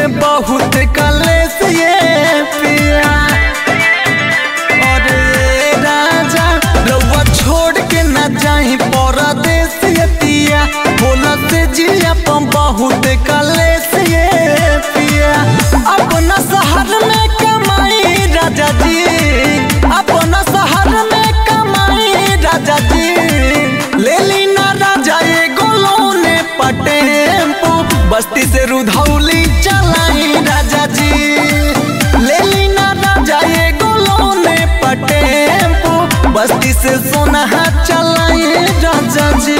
में बहुत कलेस ये पिया। अरे राजा रउआ छोड़ के न जाई परदेस ये पिया। बोला से जिया पम बहुत कलेस ये पिया। अपना शहर में कमाई राजा जी, अपना शहर में कमाई राजा जी। ले ली ना राजा ये गोलोने पटेम्पो, बस्ती से रुधौली चलाई राजा जी। ले ली ना राजा ये गोलोने पटेम्पो, बस्ती से सोनहा चलाई राजा जी।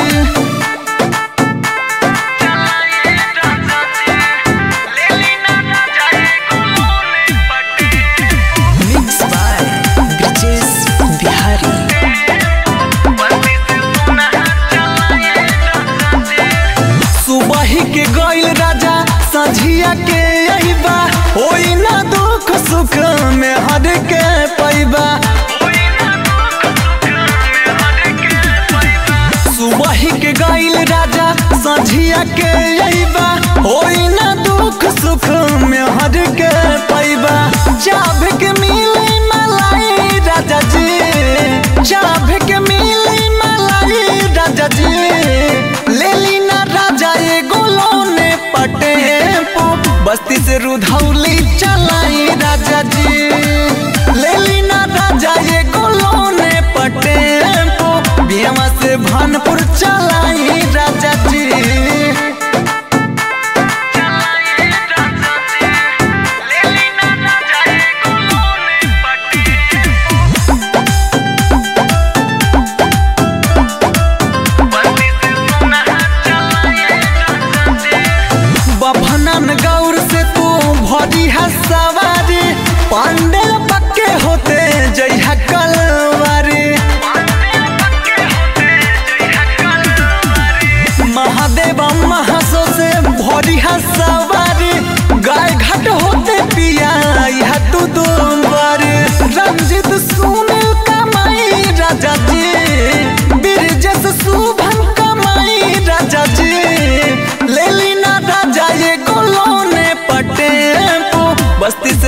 के गइल राजा संझिया के अइबा, होई ना दुख सुख में हर के पैबा। सुबह के गइल राजा संझिया के अइबा, होई ना दुख सुख में हर के पैबा। चाभ के मिले मलाई राजा जी, चाभ के मिले मलाई राजा जी। ले ली ना राजा ये गोलोने पटेम्पो, बस्ती से रुधौली चलाई राजा जी। ले ली ना राजा ये गोलोने पटेम्पो, बियामा से भानपुर चलाई राजा जी। बभनन गौर से तू भरी है सवारी, पांडे पक्के होते जइहा कलवारी। महादेव महासो से भरी है सवारी, गाय घाट होते पिया यह तू दुबारी। रंजित सुनील कमाई राजा जी, बिरजस शुभम कमाई राजा जी। ले ली ना राजा ये गोलोने पटेम्पो, बस्ती